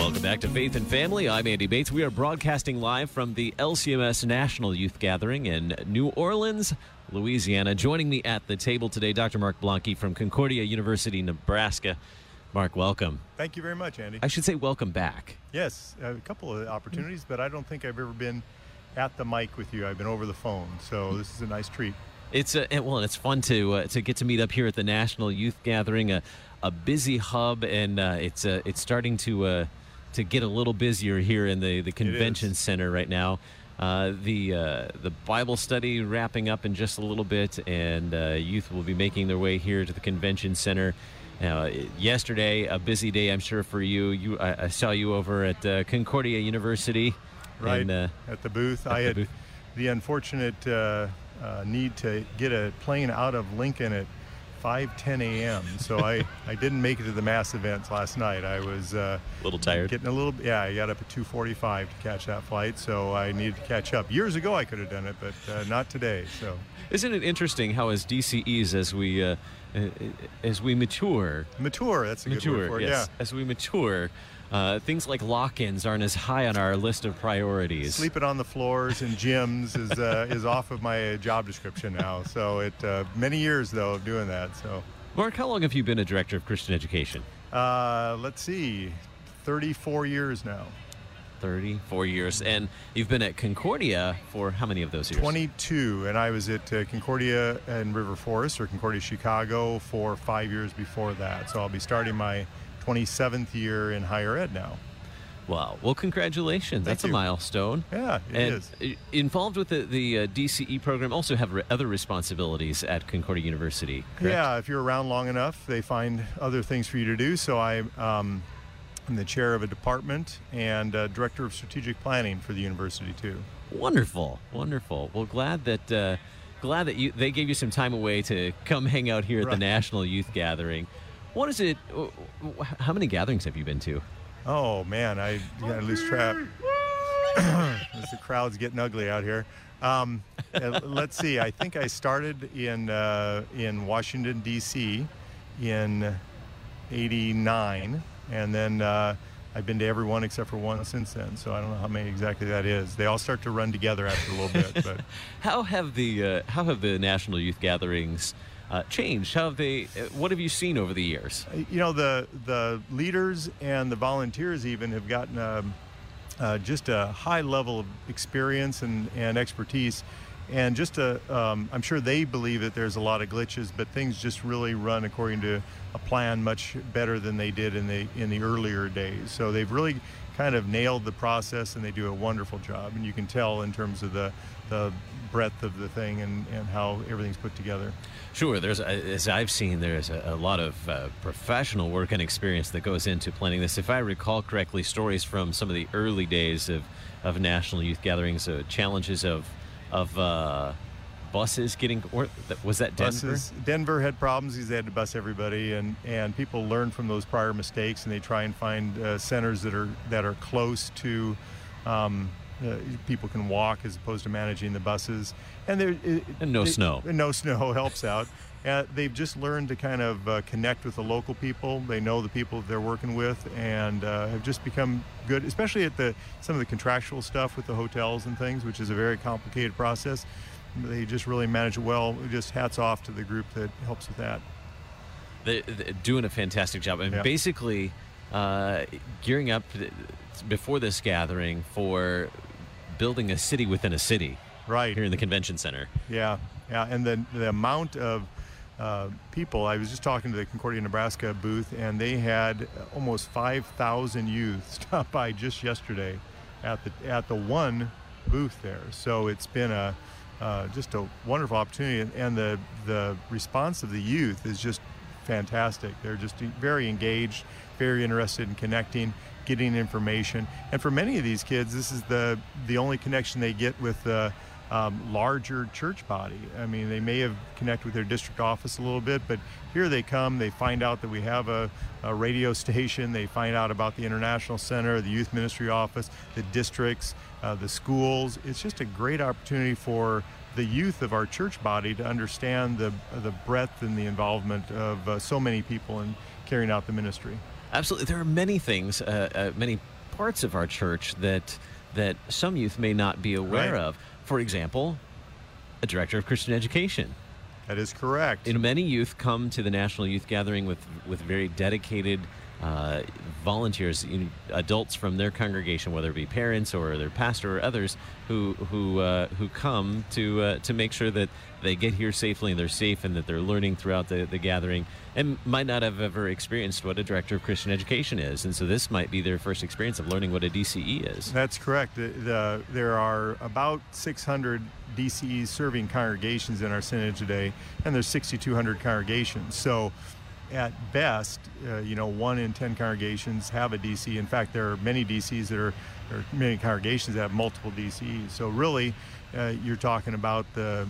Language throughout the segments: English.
Welcome back to Faith and Family. I'm Andy Bates. We are broadcasting live from the LCMS National Youth Gathering in New Orleans, Louisiana. Joining me at the table today, Dr. Mark Blanke from Concordia University, Nebraska. Mark, welcome. Thank you very much, Andy. I should say welcome back. Yes, a couple of opportunities, but I don't think I've ever been at the mic with you. I've been over the phone, so this is a nice treat. It's it's fun to get to meet up here at the National Youth Gathering, a busy hub, and it's starting to get a little busier here in the convention center right now. The Bible study wrapping up in just a little bit, and youth will be making their way here to the convention center. Yesterday, a busy day, I'm sure, for you. I saw you over at Concordia University. Right, and, at the booth. I had the unfortunate need to get a plane out of Lincoln at 5:10 a.m. So I didn't make it to the mass events last night. I was a little tired. Getting a little, yeah, I got up at 2:45 to catch that flight, so I needed to catch up. Years ago I could have done it, but not today. So isn't it interesting how as DCEs, as we mature, that's a good word for it, yes, yeah. as we mature, things like lock-ins aren't as high on our list of priorities. Sleeping on the floors in gyms is off of my job description now. So many years, though, of doing that. So, Mark, how long have you been a director of Christian education? Let's see, 34 years now. 34 years. And you've been at Concordia for how many of those years? 22. And I was at Concordia and River Forest, or Concordia Chicago, for 5 years before that. So I'll be starting my 27th year in higher ed now. Wow. Well, congratulations. That's a milestone. Yeah, it is. Involved with the DCE program, also have other responsibilities at Concordia University, correct? Yeah, if you're around long enough, they find other things for you to do. So I'm the chair of a department and director of strategic planning for the university, too. Wonderful. Wonderful. Well, glad that they gave you some time away to come hang out here at the National Youth Gathering. What is it? How many gatherings have you been to? Oh, man, I lose track. As the crowd's getting ugly out here. Let's see. I think I started in Washington, D.C. in '89, and then I've been to every one except for one since then. So I don't know how many exactly that is. They all start to run together after a little bit. But how have the National Youth Gatherings changed? What have you seen over the years? You know, the leaders and the volunteers even have gotten just a high level of experience and expertise, and just I'm sure they believe that there's a lot of glitches, but things just really run according to a plan much better than they did in the earlier days. So they've really kind of nailed the process, and they do a wonderful job, and you can tell in terms of the breadth of the thing and how everything's put together. Sure, as I've seen, there's a lot of professional work and experience that goes into planning this. If I recall correctly, stories from some of the early days of National Youth Gatherings, challenges of buses getting, or was that Denver? Denver had problems because they had to bus everybody, and people learn from those prior mistakes, and they try and find centers that are close to people can walk as opposed to managing the buses. And no snow. No snow helps out. They've just learned to kind of connect with the local people. They know the people that they're working with, and have just become good, especially at some of the contractual stuff with the hotels and things, which is a very complicated process. They just really manage it well. Just hats off to the group that helps with that. They're doing a fantastic job. And basically gearing up before this gathering for building a city within a city, right here in the convention center. Yeah, and the amount of people. I was just talking to the Concordia, Nebraska booth, and they had almost 5,000 youth stop by just yesterday at the one booth there. So it's been just a wonderful opportunity, and the response of the youth is just fantastic. They're just very engaged, very interested in connecting, getting information. And for many of these kids, this is the only connection they get with the larger church body. I mean, they may have connected with their district office a little bit, but here they come, they find out that we have a radio station, they find out about the International Center, the Youth Ministry Office, the districts, the schools. It's just a great opportunity for the youth of our church body to understand the breadth and the involvement of so many people in carrying out the ministry. Absolutely. There are many things, many parts of our church that some youth may not be aware Right. of. For example, a director of Christian education. That is correct. Many youth come to the National Youth Gathering with very dedicated volunteers, adults from their congregation, whether it be parents or their pastor or others, who come to make sure that they get here safely and they're safe and that they're learning throughout the gathering, and might not have ever experienced what a director of Christian education is, and so this might be their first experience of learning what a DCE is. That's correct. There are about 600 DCEs serving congregations in our synod today, and there's 6,200 congregations. So at best, 1 in 10 congregations have a DC. In fact, there are many DCs there are many congregations that have multiple DCEs. So really, you're talking about the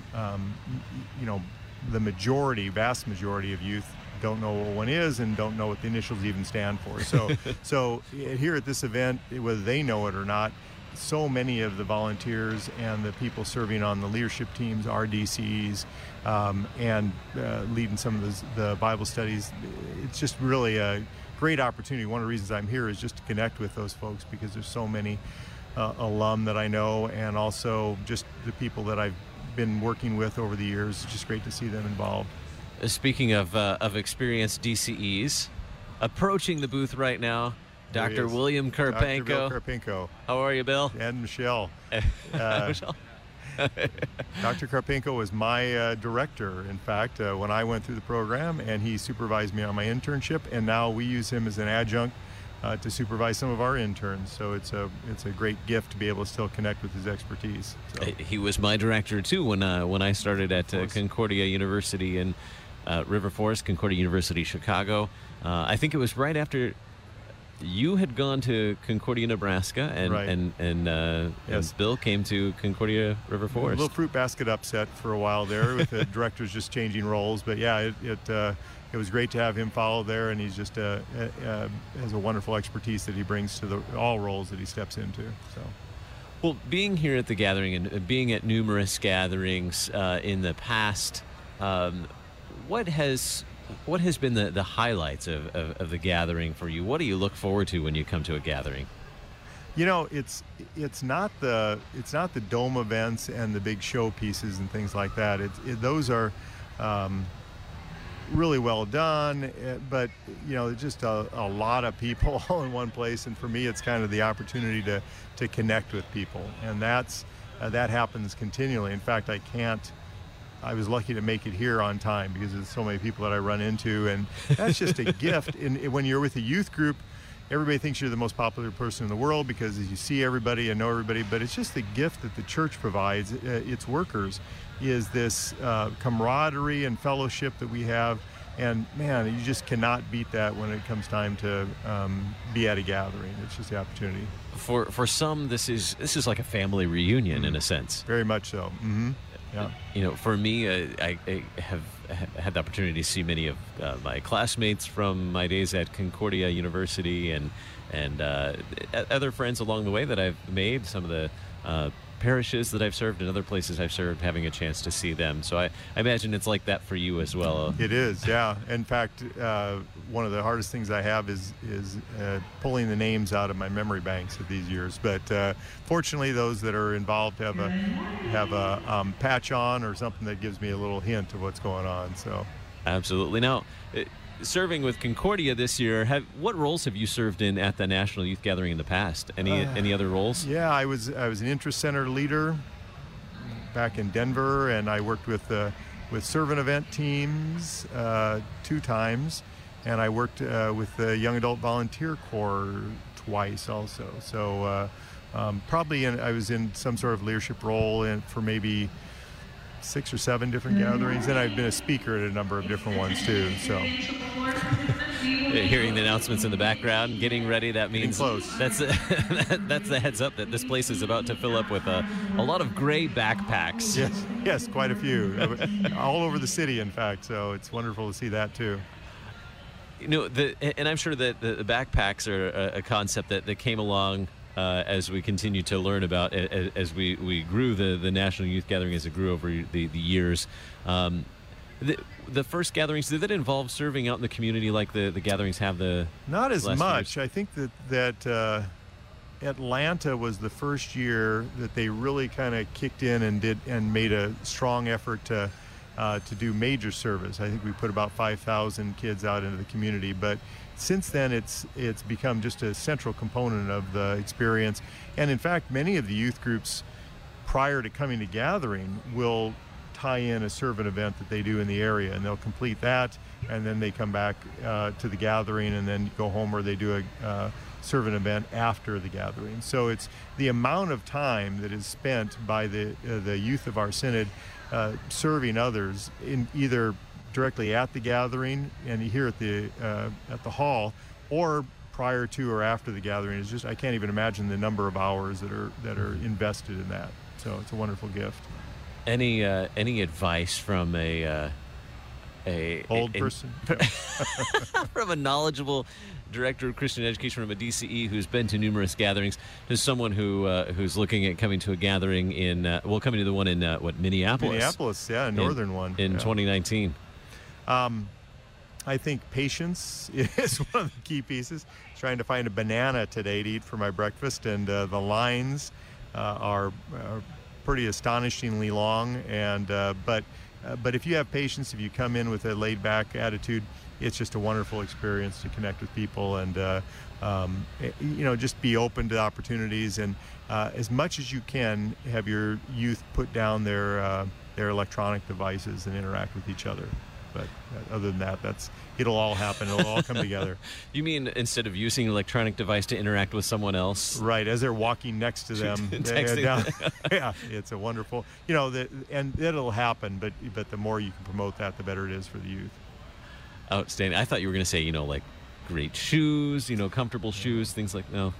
vast majority of youth don't know what one is and don't know what the initials even stand for. So here at this event, whether they know it or not, so many of the volunteers and the people serving on the leadership teams are DCEs, and leading some of the Bible studies. It's just really a great opportunity. One of the reasons I'm here is just to connect with those folks, because there's so many alum that I know, and also just the people that I've been working with over the years. It's just great to see them involved. Speaking of experienced DCEs, approaching the booth right now, Dr. William Karpenko. Dr. Bill Karpenko. How are you, Bill? And Michelle. Michelle? Dr. Karpenko was my director, in fact, when I went through the program, and he supervised me on my internship, and now we use him as an adjunct to supervise some of our interns. So it's a great gift to be able to still connect with his expertise. So. He was my director too when I started at Concordia University in River Forest, Concordia University, Chicago. I think it was right after you had gone to Concordia, Nebraska, and Yes. Bill came to Concordia River Forest. A little fruit basket upset for a while there with the directors just changing roles, but yeah, it was great to have him follow there, and he's just has a wonderful expertise that he brings to all roles that he steps into. So. Well, being here at the gathering and being at numerous gatherings in the past, what has been the highlights of the gathering for you? What do you look forward to when you come to a gathering? It's not the dome events and the big show pieces and things like that. Those are really well done, but just a lot of people all in one place. And for me, it's kind of the opportunity to connect with people, and that happens continually. In fact, I was lucky to make it here on time because there's so many people that I run into, and that's just a gift. And when you're with a youth group, everybody thinks you're the most popular person in the world because you see everybody and know everybody, but it's just the gift that the church provides its workers, is this camaraderie and fellowship that we have. And man, you just cannot beat that when it comes time to be at a gathering. It's just the opportunity. For some, this is like a family reunion in a sense. Very much so. Mm-hmm. Yeah. For me, I have had the opportunity to see many of my classmates from my days at Concordia University and other friends along the way that I've made, some of the parishes that I've served and other places I've served, having a chance to see them. So I imagine it's like that for you as well. It is, yeah. In fact, one of the hardest things I have is pulling the names out of my memory banks of these years. But fortunately, those that are involved have a patch on or something that gives me a little hint of what's going on. So, absolutely. Now, serving with Concordia this year, what roles have you served in at the National Youth Gathering in the past? Any other roles? Yeah, I was an interest center leader back in Denver, and I worked with servant event teams 2 times, and I worked with the Young Adult Volunteer Corps twice also. So I was in some sort of leadership role for maybe 6 or 7 different gatherings, and I've been a speaker at a number of different ones too. So, hearing the announcements in the background, getting ready, that means close. That's the heads up that this place is about to fill up with a lot of gray backpacks. Yes, quite a few, all over the city, in fact. So it's wonderful to see that too. And I'm sure that the backpacks are a concept that came along as we continue to learn about, as we grew the National Youth Gathering, as it grew over the years. The first gatherings, did that involve serving out in the community like the gatherings have the Not as last much. years? I think that Atlanta was the first year that they really kind of kicked in and made a strong effort to do major service. I think we put about 5,000 kids out into the community, but since then it's become just a central component of the experience. And in fact, many of the youth groups prior to coming to gathering will tie in a servant event that they do in the area, and they'll complete that, and then they come back to the gathering and then go home, or they do a servant event after the gathering. So it's the amount of time that is spent by the youth of our synod serving others, in either directly at the gathering and here at the hall, or prior to or after the gathering. Is just, I can't even imagine the number of hours that are invested in that. So it's a wonderful gift. Any advice from a old person from a knowledgeable director of Christian education from a DCE who's been to numerous gatherings, to someone who's looking at coming to a gathering coming to the one in Minneapolis, northern one in 2019. I think patience is one of the key pieces. Trying to find a banana today to eat for my breakfast, and the lines are pretty astonishingly long. And but if you have patience, if you come in with a laid-back attitude, it's just a wonderful experience to connect with people, and just be open to opportunities, and as much as you can have your youth put down their electronic devices and interact with each other. But other than that, it'll all happen. It'll all come together. You mean instead of using an electronic device to interact with someone else? Right, as they're walking next to them. Yeah, it's a wonderful, and it'll happen, but the more you can promote that, the better it is for the youth. Outstanding. I thought you were going to say, like great shoes, comfortable shoes, things like no.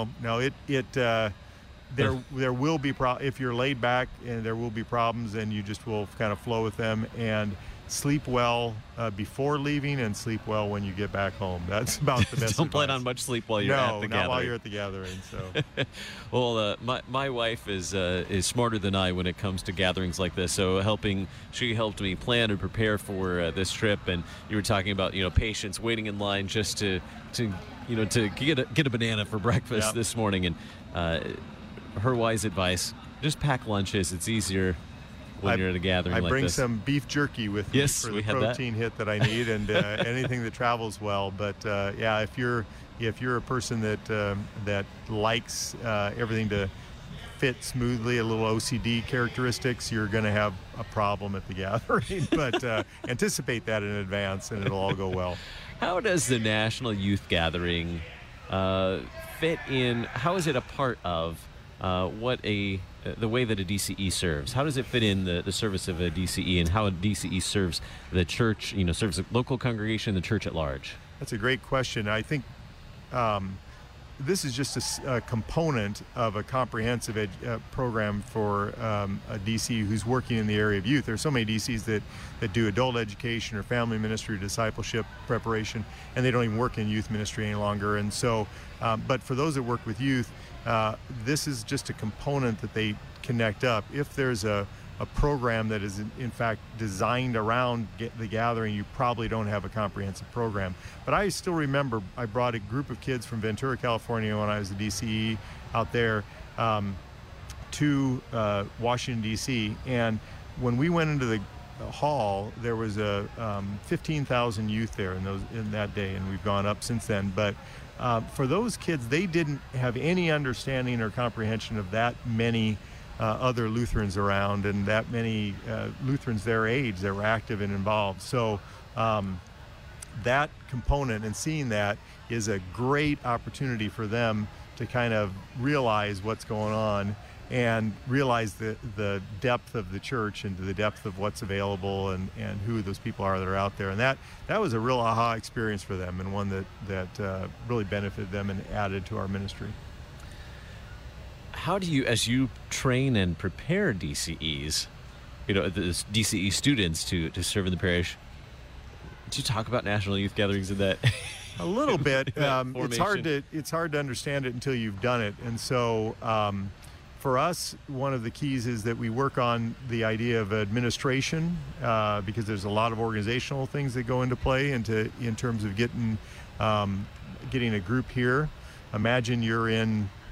There will be if you're laid back, and there will be problems, and you just will kind of flow with them, and sleep well before leaving, and sleep well when you get back home. That's about the best. Don't advice. plan on much sleep while you're at the gathering. No, not while you're at the gathering. So, well, my wife is smarter than I when it comes to gatherings like this. So she helped me plan and prepare for this trip. And you were talking about patience, waiting in line just to get a banana for breakfast this morning. And her wise advice: just pack lunches. It's easier when you're at a gathering like this. I bring some beef jerky with me for the protein hit that I need, and anything that travels well. But if you're a person that likes everything to fit smoothly, a little OCD characteristics, you're going to have a problem at the gathering. But anticipate that in advance, and it'll all go well. How does the National Youth Gathering fit in? How is it a part of the way that a DCE serves? How does it fit in the service of a DCE, and how a DCE serves the church, serves the local congregation, the church at large? That's a great question. I think this is just a component of a comprehensive program for a DCE who's working in the area of youth. There's so many DCs that do adult education or family ministry, discipleship preparation, and they don't even work in youth ministry any longer. And so, but for those that work with youth, this is just a component that they connect up. If there's a program that is in fact designed around the gathering, you probably don't have a comprehensive program. But I still remember I brought a group of kids from Ventura, California, when I was a DCE out there, to Washington, D.C. And when we went into the hall, there was 15,000 youth there in that day, and we've gone up since then. But for those kids, they didn't have any understanding or comprehension of that many other Lutherans around, and that many Lutherans their age that were active and involved. So that component, and seeing that, is a great opportunity for them to kind of realize what's going on, and realize the depth of the church and the depth of what's available, and who those people are that are out there. And that was a real aha experience for them, and one that really benefited them and added to our ministry. How do you, as you train and prepare DCEs, the DCE students to serve in the parish, did you talk about National Youth Gatherings in that? A little bit. It's hard to understand it until you've done it. And so for us, one of the keys is that we work on the idea of administration, because there's a lot of organizational things that go into play in terms of getting a group here. Imagine you're in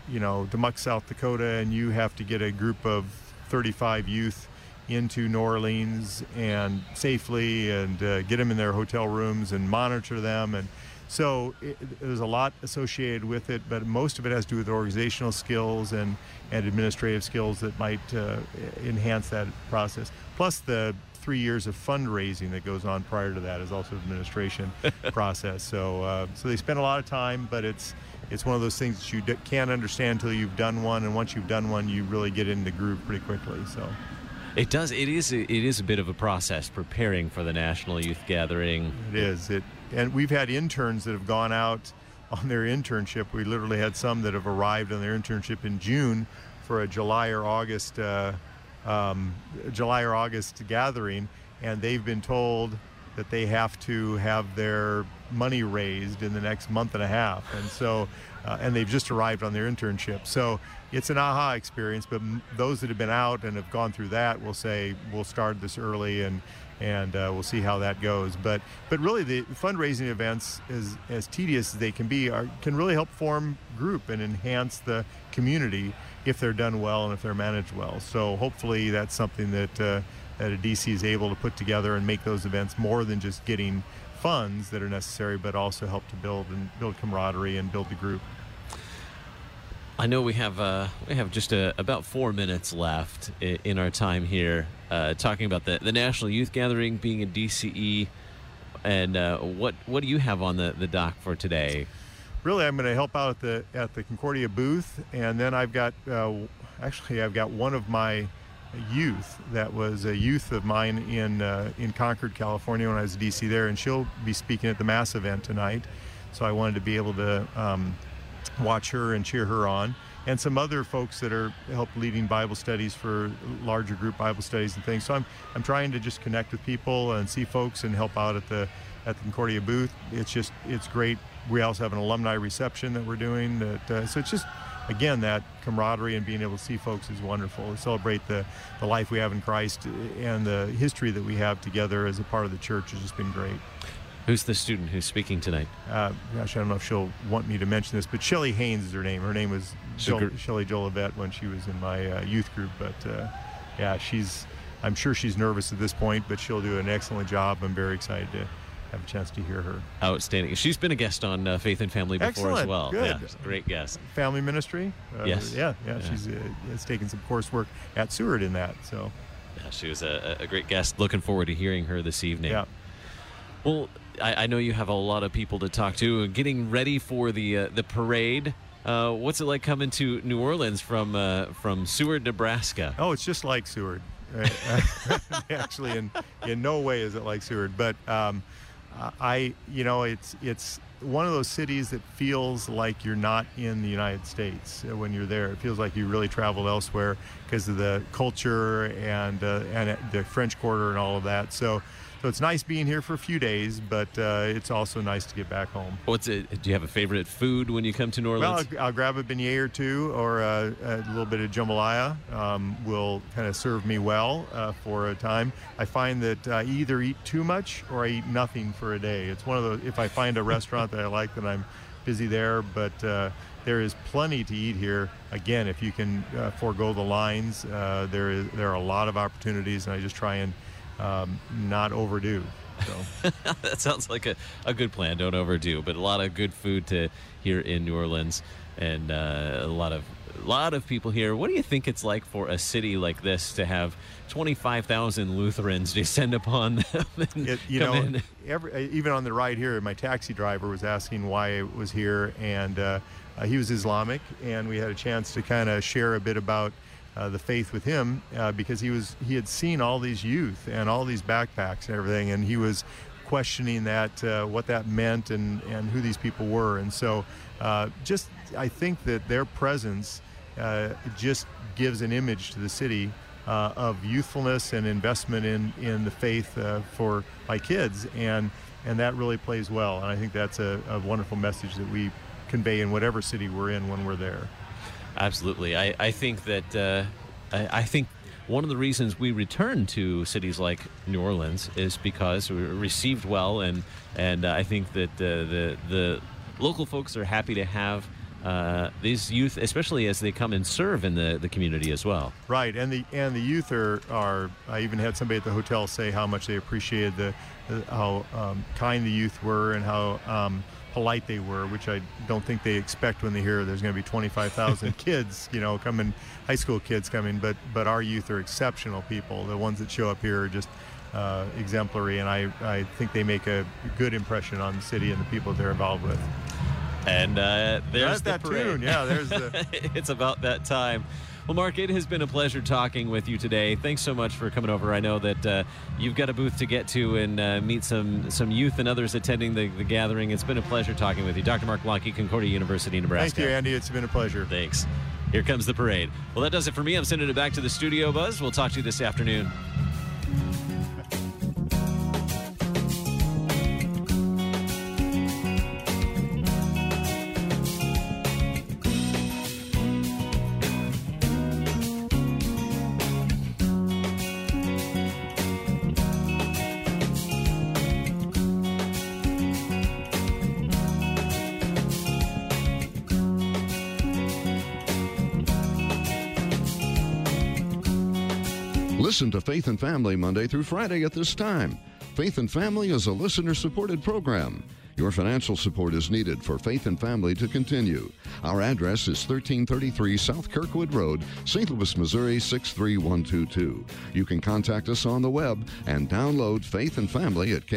Demuck, South Dakota, and you have to get a group of 35 youth into New Orleans and safely and get them in their hotel rooms and monitor them. And so there's a lot associated with it, but most of it has to do with organizational skills and administrative skills that might enhance that process. Plus the 3 years of fundraising that goes on prior to that is also an administration process. So they spend a lot of time, but it's one of those things that you can't understand until you've done one, and once you've done one, you really get in the groove pretty quickly. So it does. It is a bit of a process preparing for the National Youth Gathering. It is. And we've had interns that have gone out on their internship. We literally had some that have arrived on their internship in June for a July or August gathering, and they've been told that they have to have their money raised in the next month and a half, and so and they've just arrived on their internship. So it's an aha experience, but those that have been out and have gone through that will say we'll start this early and we'll see how that goes. But really the fundraising events, as tedious as they can be, can really help form group and enhance the community if they're done well and if they're managed well. So hopefully that's something that a DC is able to put together and make those events more than just getting funds that are necessary, but also help to build camaraderie and build the group. I know we have just about 4 minutes left in our time here, talking about the National Youth Gathering being in DCE, and what do you have on the dock for today? Really, I'm going to help out at the Concordia booth, and then I've got one of my youth that was a youth of mine in Concord, California when I was DC there, and she'll be speaking at the Mass event tonight. So I wanted to be able to watch her and cheer her on, and some other folks that are leading Bible studies for larger group Bible studies and things. So I'm trying to just connect with people and see folks and help out at the Concordia booth. It's great. We also have an alumni reception that we're doing. So it's just, again, that camaraderie and being able to see folks is wonderful. To celebrate the life we have in Christ and the history that we have together as a part of the church has just been great. Who's the student who's speaking tonight? Gosh, I don't know if she'll want me to mention this, but Shelly Haynes is her name. Her name was Shelly Jolivet when she was in my youth group. But I'm sure she's nervous at this point, but she'll do an excellent job. I'm very excited to have a chance to hear her. Outstanding. She's been a guest on Faith and Family before. Excellent. As well. Good. Yeah, great guest. Family ministry. Yes. Yeah. She's taken some coursework at Seward in that. So. Yeah, she was a great guest. Looking forward to hearing her this evening. Yeah. Well, I know you have a lot of people to talk to. Getting ready for the parade. What's it like coming to New Orleans from Seward, Nebraska? Oh, it's just like Seward. Actually, in no way is it like Seward, but it's one of those cities that feels like you're not in the United States when you're there. It feels like you really traveled elsewhere because of the culture and the French Quarter and all of that. So it's nice being here for a few days, but it's also nice to get back home. Do you have a favorite food when you come to New Orleans? Well, I'll grab a beignet or two, or a little bit of jambalaya will kind of serve me well for a time. I find that I either eat too much or I eat nothing for a day. It's one of those, if I find a restaurant that I like, then I'm busy there, but there is plenty to eat here. Again, if you can forego the lines, there are a lot of opportunities, and I just try and not overdo. So. That sounds like a good plan. Don't overdo, but a lot of good food to here in New Orleans, and a lot of people here. What do you think it's like for a city like this to have 25,000 Lutherans descend upon them? Even on the ride here, my taxi driver was asking why I was here, and he was Islamic, and we had a chance to kind of share a bit about the faith with him because he had seen all these youth and all these backpacks and everything, and he was questioning that what that meant and who these people were. And so I think that their presence just gives an image to the city of youthfulness and investment in the faith for my kids, and that really plays well. And I think that's a wonderful message that we convey in whatever city we're in when we're there. Absolutely. I think that I think one of the reasons we return to cities like New Orleans is because we were received well, and I think that the local folks are happy to have these youth, especially as they come and serve in the community as well. Right, and the youth are I even had somebody at the hotel say how much they appreciated how kind the youth were and how polite they were, which I don't think they expect when they hear there's going to be 25,000 kids, coming, high school kids coming. But our youth are exceptional people. The ones that show up here are just exemplary, and I think they make a good impression on the city and the people they're involved with. And there's that parade. tune. Yeah, there's the. It's about that time. Well, Mark, it has been a pleasure talking with you today. Thanks so much for coming over. I know that you've got a booth to get to and meet some youth and others attending the gathering. It's been a pleasure talking with you. Dr. Mark Blanke, Concordia University, Nebraska. Thank you, Andy. It's been a pleasure. Thanks. Here comes the parade. Well, that does it for me. I'm sending it back to the studio, Buzz. We'll talk to you this afternoon. Listen to Faith and Family Monday through Friday at this time. Faith and Family is a listener-supported program. Your financial support is needed for Faith and Family to continue. Our address is 1333 South Kirkwood Road, St. Louis, Missouri 63122. You can contact us on the web and download Faith and Family at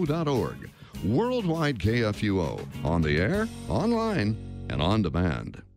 kfuo.org. Worldwide KFUO, on the air, online, and on demand.